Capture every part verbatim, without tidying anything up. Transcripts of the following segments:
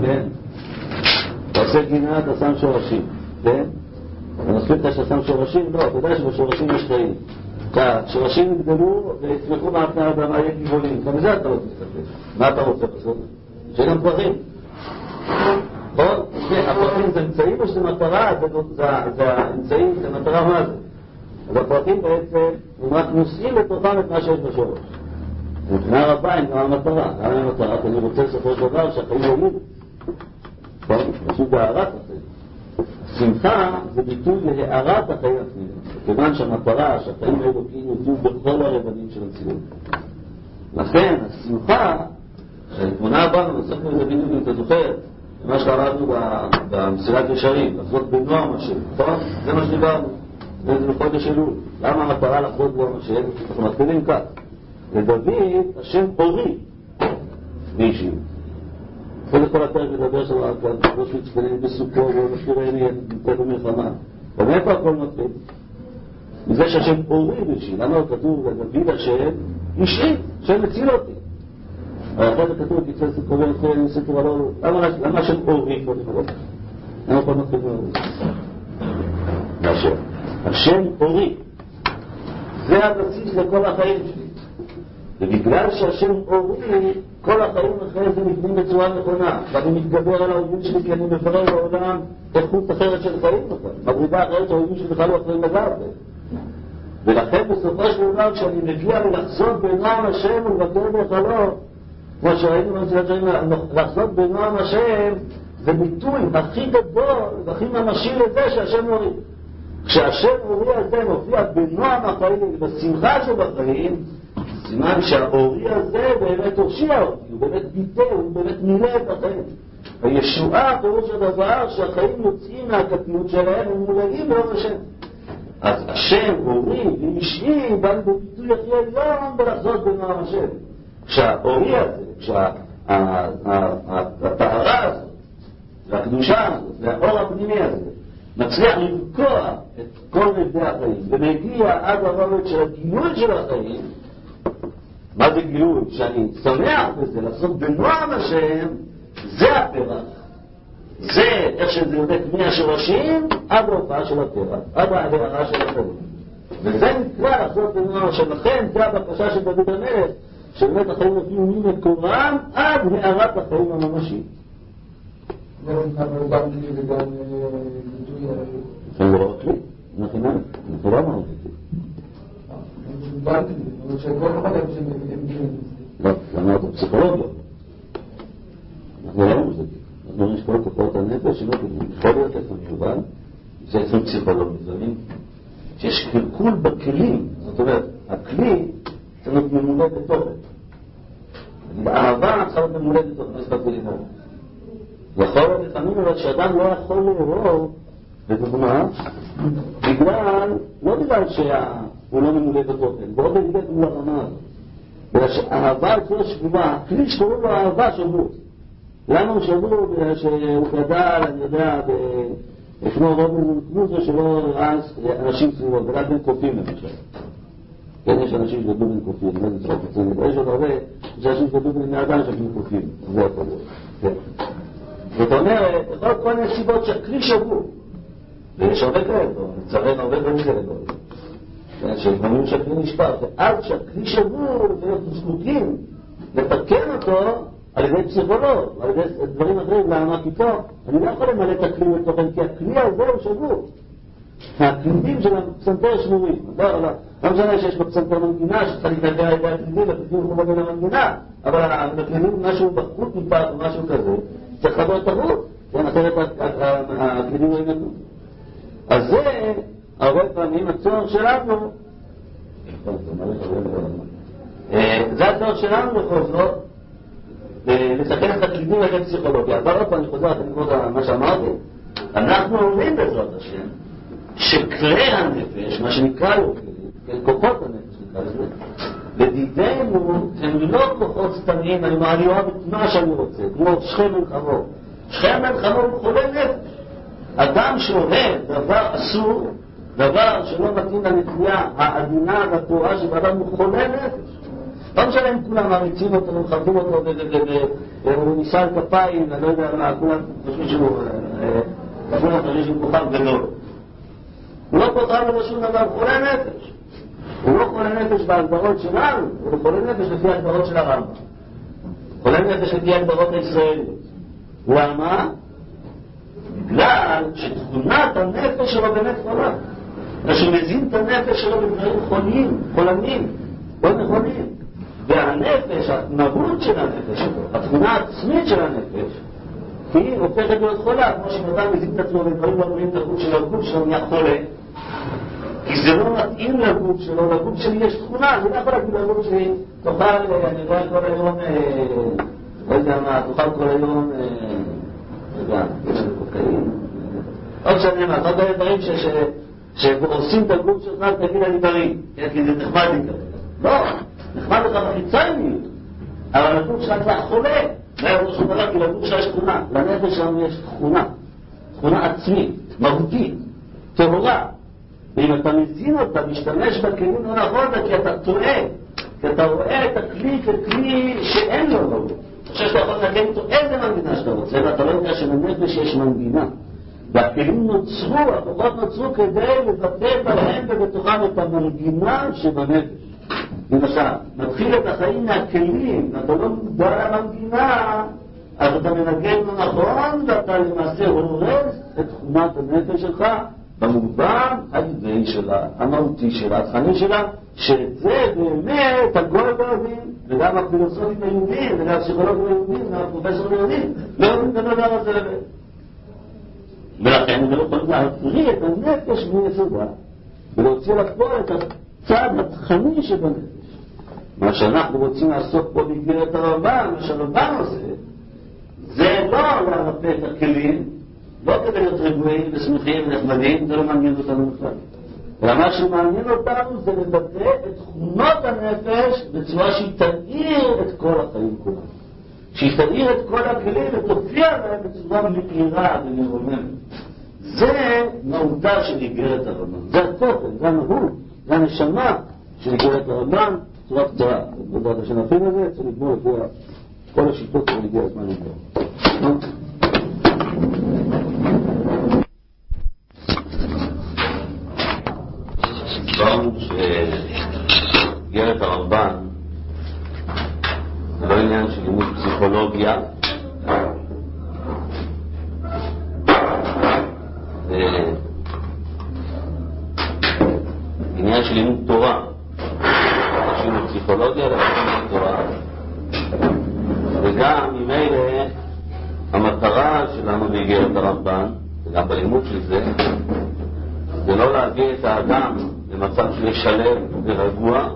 כן? אתה עושה גינה, אתה שם שורשים, כן? אתה מספיק לך שאתה שם שורשים? לא, אתה יודע שבשורשים יש חיים. השורשים יגדלו ויצמחו מעפני האדמה, יהיה גבעולים. גם בזה אתה לא תסתכל. מה אתה רוצה לעשות? שיהיה גם פרחים. נכון? הפרחים זה אמצעים או שזה מטרה? זה האמצעים, זה מטרה מה זה? אז הפרחים בעצם הם רק נושאים לתוכם את מה שיש בשורש. מבחינה רבה הם גם המטרה. גם המטרה, כי אני רוצה לספר דבר שהחיים יולידו. נכון? פשוט בהערת החיים. שמחה זה ביטוי להערת החיים הפנימיים. כיוון שהמטרה, שהחיים האלוקיים יוצאו בכל הרבדים של הציבור. לכן, השמחה, שהתמונה הבאה, נוספנו את זה בדיוק אם אתה זוכר, מה שאמרנו במסילת ישרים, לחזות בנועם השם, נכון? זה מה שדיברנו, זה בחודש אלול. למה המטרה לחזות בנועם השם? אנחנו מתחילים כך. לדוד, השם אורי באישיות. כל כל הפרק מדבר שלו, לא שמצפנים בסוכו, ולא משאירני, נמצא במלחמה. ומאיפה הכל מתחיל? מזה שהשם אורי באישיות. למה לא כתוב לדוד השם אישי, השם מציל אותי. אבל אחרי זה כתוב, תצא סוכובר, סוכובר, לא... למה השם אורי כבר נכנס? למה הכל מתחיל מאורי? השם. השם אורי. זה הבסיס לכל החיים שלי. ובגלל שהשם אורי, כל החיים אחרי זה נבנים בצורה נכונה. ואני מתגבר על האויבים שלי כי אני מברר בעולם איכות אחרת של חיים אותם. מגרידה אחרת שהאויבים שלי בכלל לא יכולים לגעת. ולכן בסופו של דבר כשאני מגיע לחזות בנועם השם ולבקר בחלום, כמו שראינו במסילת ישרים, לחזות בנועם השם זה ביטוי הכי גדול והכי ממשי לזה שהשם אורי. כשהשם אורי הזה מופיע בנועם החיים ובשמחה שבחיים, סימן שהאורי הזה באמת הושיע אותי, הוא באמת ביטא, הוא באמת מילא את החיים. הישועה פירוש הדבר שהחיים יוצאים מהקטנות שלהם ומולאים באור השם. אז השם אורי ואישי בא בביטוי הכי עליון בלחזות בנועם השם. כשהאורי הזה, כשהטהרה הזאת והקדושה הזאת והאור הפנימי הזה מצליח לבקוע את כל נבדי החיים ומגיע עד הרובד של הגילוי של החיים, מה זה גילוי? שאני שמח בזה, לעשות בנועם השם, זה הפרח. זה איך שזה יודק מהשורשים עד ההופעה של הפרח, עד ההערה של החיים. וזה נקרא לעשות בנועם השם. לכן זה הבקשה של דוד המלך, שבאמת החיים הביאו ממקורם עד הערת החיים הממשית. אבל גם כלי וגם ביטוי... זה לא רק כלי, אנחנו לא אמרנו את זה. גם כלי, אבל שכל אחד הם שמגיעים. לא, למה אתה פסיכולוגיה? אנחנו לא אמרנו את זה. אנחנו נשקול כוחות הנפש, שלא יכול להיות איפה מיובל, זה איפה פסיכולוגיה. שיש קלקול בכלים, זאת אומרת, הכלי צריך להיות ממולא בתוכן. האהבה צריכה להיות ממולא בתוכן, לא הספקתי לנהור. יכול להיות לפעמים אבל שאדם לא יכול לאהוב, בדוגמה, בגלל, לא בגלל שהוא לא ממולא בתוכן, בעוד בגלל מול הרמה הזאת. בגלל שהאהבה אצלו שגובה, הכלי שקוראים לו אהבה שבור. למה הוא שבור? בגלל שהוא גדל, אני יודע, כמו רובין קנוזו שלא ראה אנשים סביבו, גדל בין קופים למשל. כן, יש אנשים שגדלו בין קופים, אני לא יודע שרק יוצאים לדבר, יש עוד הרבה, יש אנשים שגדלו בין האדם שגדלו קופים, זה יכול להיות. כן. זאת אומרת, יכול להיות כל מיני סיבות שהכלי שבור. ויש הרבה כאלה, נצרן הרבה דברים כאלה. שלפעמים שהכלי נשפר, ואז שהכלי שבור, ואנחנו זקוקים לתקן אותו על ידי פסיכולוג, על ידי דברים אחרים, למה כי פה אני לא יכול למלא את הכלי לתוכן, כי הכלי הזה הוא שבור. הכלידים של הפסנתר שבורים. לא, לא, לא משנה שיש בפסנתר מנגינה, שצריך להתנגע על ידי הכלידים, הכלידים הוא מבין המנגינה, אבל הכלידים משהו בחוט מפת או משהו כזה, צריך לבוא את החוט, כן, אחרת הכלידים לא ינגעו. אז זה, הרבה פעמים הצורך שלנו, זה הצורך שלנו בכל זאת, לתקן את הכלידים על ידי פסיכולוגיה. אבל עוד פעם אני חוזר, אתם לראות מה שאמרתי, אנחנו אומרים בעזרת השם, שכלי הנפש, מה שנקרא לו כלים, כוחות הנפש נקרא לזה, בדידנו הם לא כוחות סתמיים, אני אומר, אני אוהב את מה שאני רוצה, כמו שכם בן חמור. שכם בן חמור הוא חולה נפש. אדם שאוהב דבר אסור, דבר שלא מתאים לנטייה העדינה והתורה שבאדם הוא חולה נפש. לא משנה אם כולם מריצים אותו ומחרדים אותו והוא ניסה על כפיים, אני לא יודע מה, כולם חושבים שהוא כולם חושבים שהוא כוכב ולא. הוא לא כוכב ולא שום דבר, הוא חולה נפש. הוא לא חולה נפש בהגדרות שלנו, הוא חולה נפש לפי ההגדרות של הרמב"ם. חולה נפש לפי ההגדרות הישראליות. למה? בגלל שתכונת הנפש שלו באמת חולה. שמזין את הנפש שלו בדברים חולים, חולמים, לא נכונים. והנפש, התנהגות של הנפש, התכונה העצמית של הנפש, היא הופכת להיות חולה, כמו שאדם מזין את עצמו ודברים לא רואים את הגוף שלו, הגוף שלו נהיה חולה, כי זה לא מתאים לגוף שלו, לגוף שלי יש תכונה, אני לא יכול להגיד לגוף שלי, תאכל, אני רואה כל היום, לא יודע מה, תאכל כל היום, לא יודע, קוקאין, עוד שנים, אז עוד דברים שעושים את הגוף שלך, תגיד אני בריא, כי זה נחמד לי כזה. לא, נחמד לך בחיצוניות, אבל הגוף שלך כבר חולה, לא היה שום דבר, כי לגוף שלך יש תכונה, לנפש שלנו יש תכונה, תכונה עצמית, מהותית, טהורה. ואם אתה מזין אותה, משתמש בכלים לא נכון, כי אתה טועה, כי אתה רואה את הכלי ככלי שאין לו לא. אני חושב שאתה יכול להגיד איתו איזה מנגינה שאתה רוצה, ואתה לא יודע שלנפש יש מנגינה. והכלים נוצרו, הכוחות נוצרו כדי לבטא בהם ובתוכם את המנגינה שבנפש. למשל, מתחיל את החיים מהכלים, ואתה לא מודע למנגינה, אז אתה מנגן לא נכון, ואתה למעשה הורס את תכונת הנפש שלך, במובן הידעי שלה, המהותי שלה, התכנים שלה, שאת זה באמת הגול לא יודעים, וגם הפילוסופים היהודים, וגם הפסיכולוגים היהודים, וגם הפרופסורים היהודים, לא יודעים את הדבר הזה לבד. ולכן הם לא יכולים להבריא את הנפש מיסודה, ולהוציא לפועל את הצד התכני שבנפש. מה שאנחנו רוצים לעשות פה באיגרת הרמב"ם, מה שהרמב"ם עושה, זה לא להרפא את הכלים, לא כדי להיות רגועים ושמחים ונחמדים, זה לא מעניין אותנו בכלל. אלא מה שמעניין אותנו זה לבטא את תכונות הנפש בצורה שהיא תאיר את כל החיים כולם. שהיא תאיר את כל הכלים ותופיע להם בצורה מאירה ומרוממת. זה מהותה של איגרת הרמב"ם. זה התוכן, זה המהות, זה הנשמה של איגרת הרמב"ם, צורה קצרה. בדעת שנפים לזה, צריך לגמור לפי כל השיטות של הגיע הזמן לגמור. הסברנו שאיגרת הרמב"ם זה לא עניין של לימוד פסיכולוגיה, זה עניין של לימוד תורה, לא של לימוד פסיכולוגיה, אלא של לימוד תורה. וגם ממילא המטרה שלנו באיגרת הרמב"ם, וגם בלימוד של זה, זה לא להביא את האדם למצב של שלם ורגוע.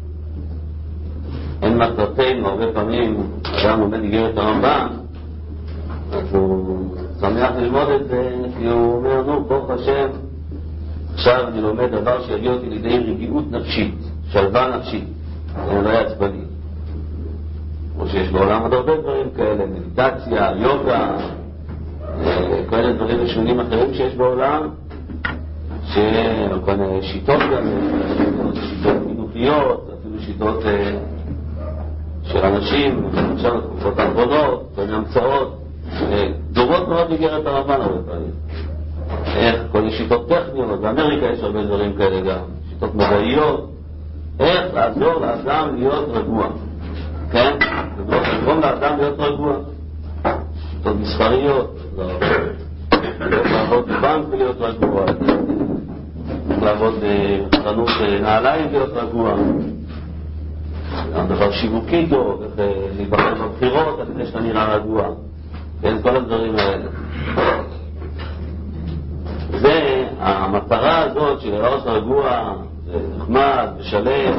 אין מטרתנו, הרבה פעמים אדם לומד איגרת הרמב"ם, אז הוא שמח ללמוד את זה, כי הוא אומר, נו, ברוך השם, עכשיו אני לומד דבר שיגיע אותי לידי רגיעות נפשית, שלווה נפשית, אני לא יעצבני. כמו שיש בעולם עוד הרבה דברים כאלה, מדיטציה, יוגה, כל מיני דברים משונים אחרים שיש בעולם, שכל מיני שיטות גם, שיטות חינוכיות, אפילו שיטות של אנשים, עכשיו תקופות האחרונות, כל מיני המצאות, דומות מאוד באיגרת הרמב"ם הרבה פעמים. איך, כל מיני שיטות טכניות, באמריקה יש הרבה דברים כאלה גם, שיטות מדעיות, איך לעזור לאדם להיות רגוע. כן? לגרום לאדם להיות רגוע. שיטות מסחריות, לעבוד בבנק ולהיות רגוע, לעבוד בחנות נעליים ולהיות רגוע. גם דבר שיווקי טוב, איך להיבחר בבחירות, לפני שאתה נראה רגוע. כן, כל הדברים האלה. זה, המטרה הזאת של לראות רגוע, זה נחמד ושלם.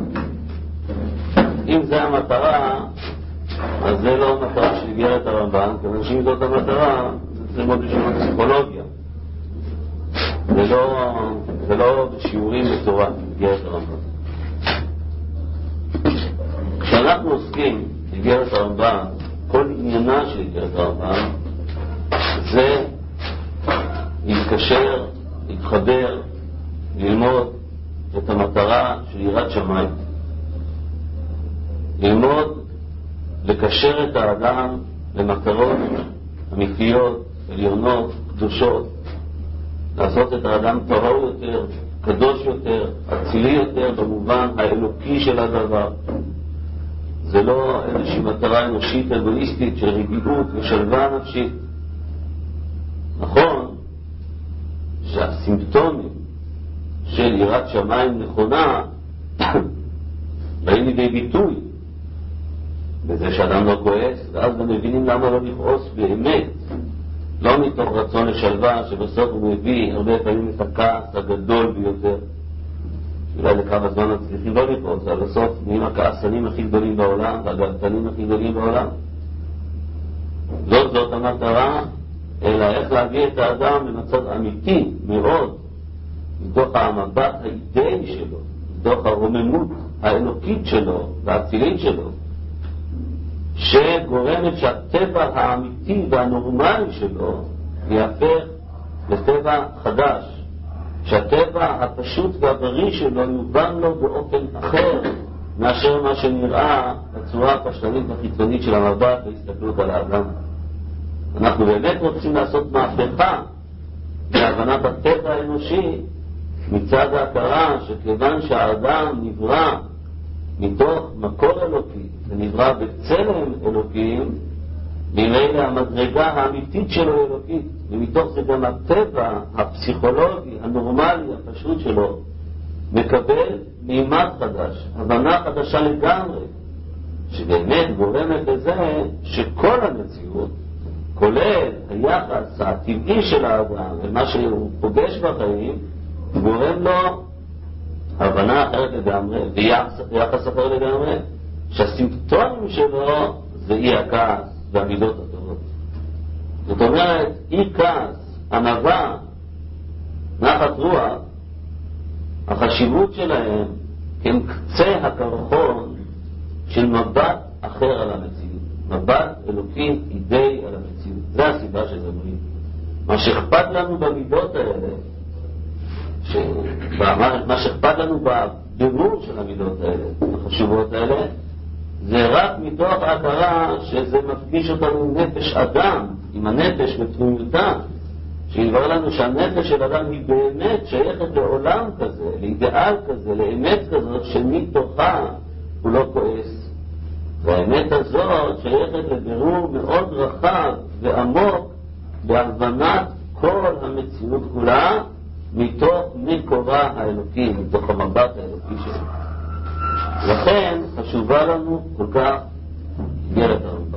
אם זה המטרה, אז זה לא המטרה של איגרת הרמב"ם, כיוון שאם זאת המטרה, זה מאוד בשביל פסיכולוגיה. זה לא, זה לא בשיעורים בתורה, איגרת הרמב"ם. כשאנחנו עוסקים באיגרת הרמב"ם, כל עניינה של איגרת הרמב"ם זה להתקשר, להתחבר, ללמוד את המטרה של יראת שמיים. ללמוד לקשר את האדם למטרות אמיתיות, עליונות, קדושות, לעשות את האדם טהור יותר, קדוש יותר, אצילי יותר במובן האלוקי של הדבר. זה לא איזושהי מטרה אנושית אגואיסטית של רגיעות ושלווה נפשית. נכון שהסימפטומים של יראת שמיים נכונה באים לידי ביטוי בזה שאדם לא כועס, ואז גם מבינים למה לא לכעוס באמת, לא מתוך רצון לשלווה שבסוף הוא מביא הרבה פעמים את הכעס הגדול ביותר. אולי לכמה זמן צריכים לא לכעוס, אבל בסוף נהיים הכעסנים הכי גדולים בעולם והגלתנים הכי גדולים בעולם. לא זאת המטרה, אלא איך להביא את האדם למצב אמיתי מאוד מתוך המבט האידאי שלו, מתוך הרוממות האלוקית שלו והאצילית שלו, שגורמת שהטבע האמיתי והנורמלי שלו יהפך לטבע חדש, שהטבע הפשוט והבריא שלו יובן לו באופן אחר מאשר מה שנראה בצורה הפשטנית והחיצונית של המבט והסתכלות על האדם. אנחנו באמת רוצים לעשות מהפכה בהבנת הטבע האנושי מצד ההכרה שכיוון שהאדם נברא מתוך מקור אלוקי ונברא בצלם אלוקים, ממילא המדרגה האמיתית שלו אלוקית, ומתוך זה גם הטבע הפסיכולוגי הנורמלי הפשוט שלו מקבל מימד חדש, הבנה חדשה לגמרי, שבאמת גורמת לזה שכל המציאות, כולל היחס הטבעי של האדם ומה שהוא פוגש בחיים, גורם לו הבנה אחרת לגמרי ויחס אחר לגמרי, שהסימפטומים שלו זה אי הכעס והמידות הטובות. זאת אומרת, אי כעס, ענווה, נחת רוח, החשיבות שלהם הם קצה הקרחון של מבט אחר על המציאות, מבט אלוקי אידי על המציאות. זה הסיבה שזה מועיל. מה שאכפת לנו במידות האלה, ש... מה שאכפת לנו בבירור של המידות האלה, החשובות האלה, זה רק מתוך ההכרה שזה מפגיש אותנו עם נפש אדם, עם הנפש בפנימיותה, שידבר לנו שהנפש של אדם היא באמת שייכת לעולם כזה, לאידאל כזה, לאמת כזאת, שמתוכה הוא לא כועס. והאמת הזאת שייכת לבירור מאוד רחב ועמוק בהבנת כל המציאות כולה, מתוך מקורה האלוקי, מתוך המבט האלוקי שלנו. לכן חשובה לנו כל כך איגרת הרמב"ם.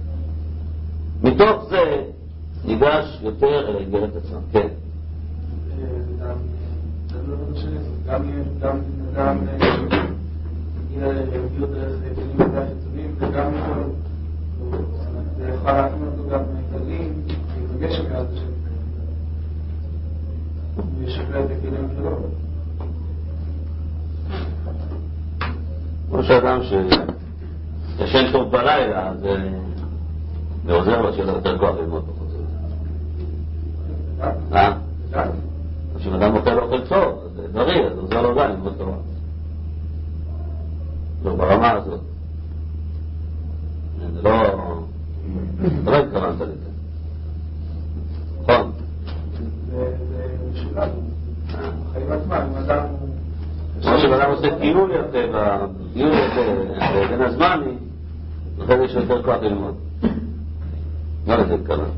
מתוך זה ניגש יותר אל האיגרת עצמה. כן. גם גם גם להביא דרך כלים מדע חיצוניים, וגם זה יכול להכין אותו גם כלים, להתרגש מעל זה וישפר את הכלים שלו. כמו שאדם שישן טוב בלילה, אז זה עוזר לו שיהיה יותר כוח ללמוד פחות. אה? כשאם אדם אוכל אוכל טוב, אז זה בריא, אז עוזר לו גם ללמוד תורה. לא ברמה הזאת. זה לא... זה לא התכוונת לזה. נכון? זה משולב. חיים עצמם, אם אדם... כמו שבאדם עושה טיול יפה, טיול יפה, בין הזמני, לכן יש יותר כוח ללמוד. לא לזה התכוונת.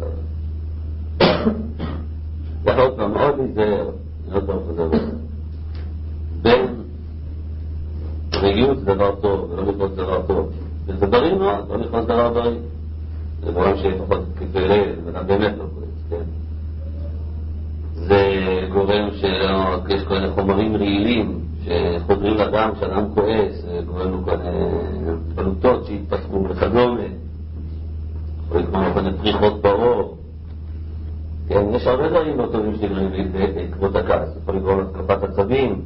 זה עוד פעם מאוד להיזהר, לא טוב חוזר בזה. בין רגיעות זה דבר טוב, ולא לכעוס דבר טוב. וזה בריא מאוד, לא לכעוס דבר בריא. זה דברים שלפחות כפעילי, זה באמת לא כועס, כן? זה גורם שיש כל מיני חומרים רעילים שחודרים לאדם כשאדם כועס, גורם לו כל מיני בלוטות שהתפתחו וכדומה, יכול לקרוא כל מיני פריחות בעור. כן, יש הרבה דברים לא טובים שנגרמים בעקבות הכעס, יכול לגרום להתקפת עצבים.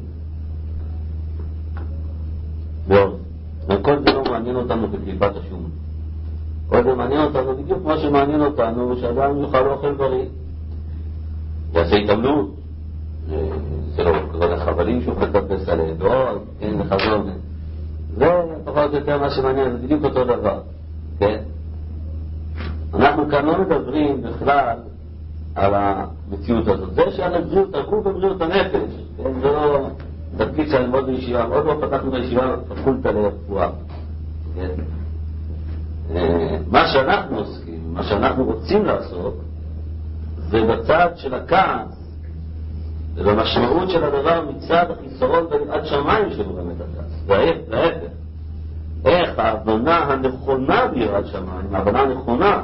ועוד, וכל זה לא מעניין אותנו בקליפת השום. כל זה מעניין אותנו בדיוק מה שמעניין אותנו, שאדם יוכל לאוכל בריא. יעשה התאמנות, זה לא כזה לחבלים שהוא חטף בסלד, או כן לחזון. זה פחות או יותר מה שמעניין, זה בדיוק אותו דבר, כן? אנחנו כאן לא מדברים בכלל על המציאות הזאת. זה שעל בריאות הגוף ובריאות הנפש, כן? זה לא תפקיד שאני מאוד בישיבה, עוד לא פתחנו בישיבה פקולטה לרפואה, כן? מה שאנחנו עוסקים, מה שאנחנו רוצים לעשות, זה בצד של הכעס, ובמשמעות של הדבר מצד החיסרון ועד שמיים שגורם את הכעס. וההפך, איך ההבנה הנכונה ביראת שמיים, ההבנה הנכונה,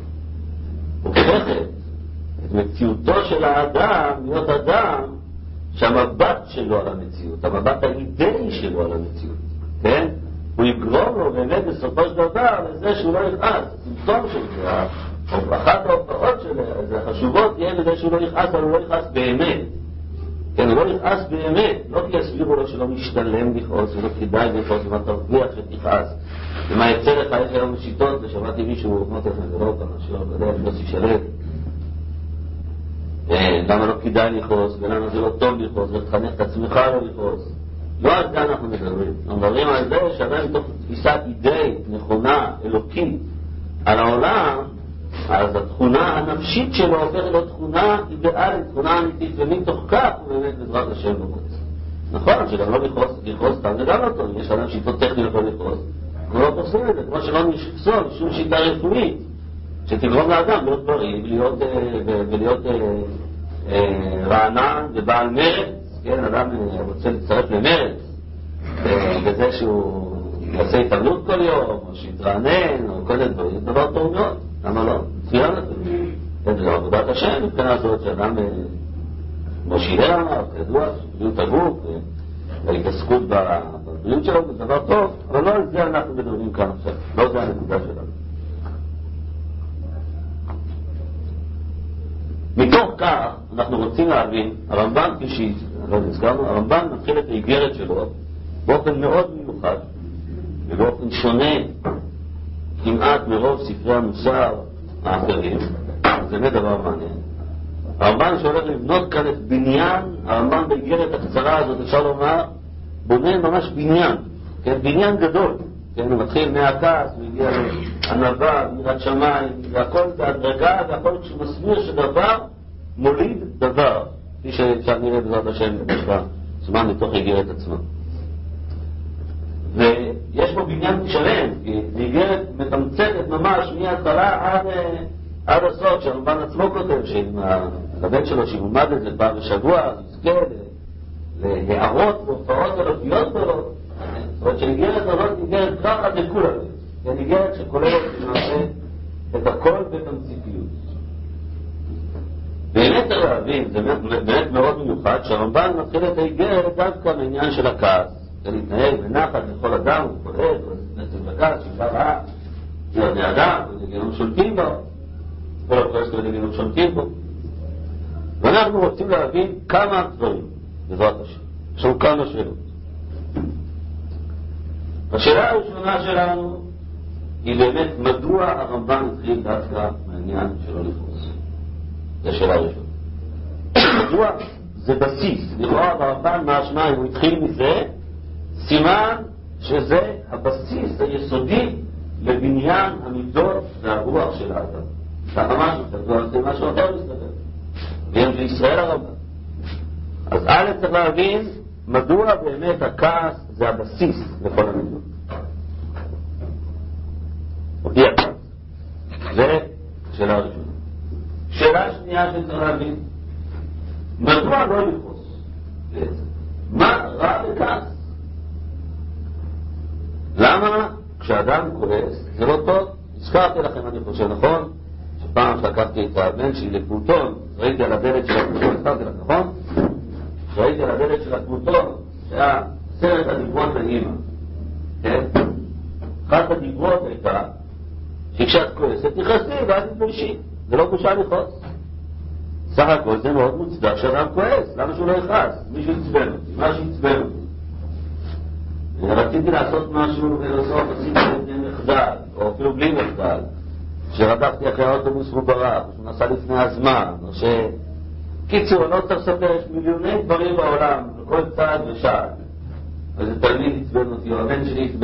הופכת את מציאותו של האדם להיות אדם שהמבט שלו על המציאות, המבט האידאי שלו על המציאות, כן? הוא יגרום לו באמת בסופו של דבר לזה שהוא לא יכעס. סימפטום של זה, או אחת ההופעות של זה, החשובות תהיה לזה שהוא לא יכעס, אבל הוא לא יכעס באמת. כן, הוא לא יכעס באמת, לא כי יסבירו לו שלא משתלם לכעוס, ולא כדאי לכעוס, ומה תרוויח שתכעס, ומה יצא לך, יש היום שיטות, ושמעתי מישהו, אמרתי לכם, זה לא כמה, שלא יודע, יוסי שלט. למה לא כדאי לכעוס, ולמה זה לא טוב לכעוס, ותחנך את עצמך לא לכעוס. לא על זה אנחנו מדברים. אנחנו מדברים על זה שאדם מתוך תפיסת אידאית נכונה, אלוקית, על העולם, אז התכונה הנפשית שלו הופכת להיות תכונה אידאלית, תכונה אמיתית, ומתוך כך הוא באמת בעזרת השם בקודש. נכון, שגם לא לכעוס, סתם זה גם לא טוב. יש אדם שיטות טכניות לא לכעוס, אנחנו לא תופסים את זה, כמו שלא נפסול שום שיטה רפואית שתגרום לאדם להיות בריא ולהיות רענן ובעל מרץ. כן, אדם רוצה להצטרף למרץ בזה שהוא יעשה התעמלות כל יום, או שיתרענן, או כל הדברים, זה דבר טוב מאוד. למה לא? מצוין לזה. זה עבודת השם מבחינה הזאת, שאדם מושילה אמר, כידוע, בריאות הגוף, וההתעסקות בבריאות שלו, זה דבר טוב, אבל לא על זה אנחנו מדברים כאן עכשיו, לא זה הנקודה שלנו. מתוך כך אנחנו רוצים להבין, הרמב"ן כפי לא נזכרנו, הרמב"ן מתחיל את האיגרת שלו באופן מאוד מיוחד ובאופן שונה כמעט מרוב ספרי המוסר האחרים. זה באמת דבר מעניין. הרמב"ן שהולך לבנות כאן את בניין, הרמב"ן באיגרת הקצרה הזאת אפשר לומר בונה ממש בניין, כן? בניין גדול, כן? הוא מתחיל מהכעס, הוא הגיע לענווה, מיראת שמיים, והכל בהדרגה, והכל כשהוא מסביר שדבר מוליד דבר, כפי שאפשר נראה בעזרת השם בזמן מתוך איגרת עצמה. ויש בו בניין שלם, כי איגרת מתמצתת ממש מההתחלה עד, עד הסוף, שהרמב"ן עצמו כותב שעם הבן שלו שילמד את זה פעם בשבוע, יזכה להערות והופעות אלוקיות גדולות. זאת אומרת שאיגרת הזאת איגרת ככה לכולם, היא איגרת שכוללת למעשה את הכל בתמציתיות. באמת צריך להבין, זה באמת מאוד מיוחד, שהרמב"ן מתחיל את האיגרת דווקא מעניין של הכעס. זה להתנהג בנחת לכל אדם, הוא פועל, נצל בכעס, שיפה רעה, זה בני אדם, ודגינום שולטים בו, כל הפרסט ודגינום שולטים בו. ואנחנו רוצים להבין כמה דברים, בעזרת השם. יש לנו כמה שאלות. השאלה הראשונה שלנו היא באמת מדוע הרמב"ן התחיל דווקא מעניין שלא לכעוס. זו שאלה ראשונה. מדוע זה בסיס, לכאורה הרמב"ן מהשמיים, הוא התחיל מזה, סימן שזה הבסיס היסודי לבניין המידות והרוח של האדם. ככה משהו, תדוע, זה משהו אחר מסתבר. והם של ישראל הרמב"ן. אז א' צריך להבין מדוע באמת הכעס זה הבסיס לכל המידות. אותי הכעס. זה שאלה ראשונה. שאלה שנייה שצריך להבין, מדוע לא לכעוס? מה רע בכעס? למה כשאדם כועס זה לא טוב? הזכרתי לכם, אני חושב, נכון? שפעם שלקחתי את הבן שלי לפלוטון, ראיתי על הדלת של הפלוטון, הזכרתי לך, נכון? ראיתי על הדלת של הפלוטון שהיה סרט הדיברות לאמא, כן? אחת הדיברות הייתה שכשאת כועסת נכנסתי ואז תתביישי, זה לא בושה לכעוס. סך הכל זה מאוד מוצדק שאדם כועס, למה שהוא לא יכעס? מישהו יצבן אותי, משהו יצבן אותי. רציתי לעשות משהו ולסוף עשיתי לפני מחדל, או אפילו בלי מחדל, שרדפתי אחרי האוטובוס וברח, שהוא נסע לפני הזמן, או ש... קיצור, אני לא צריך לספר, יש מיליוני דברים בעולם, בכל צעד ושעד. אז תלמיד יצבן אותי, או הבן שלי יצבן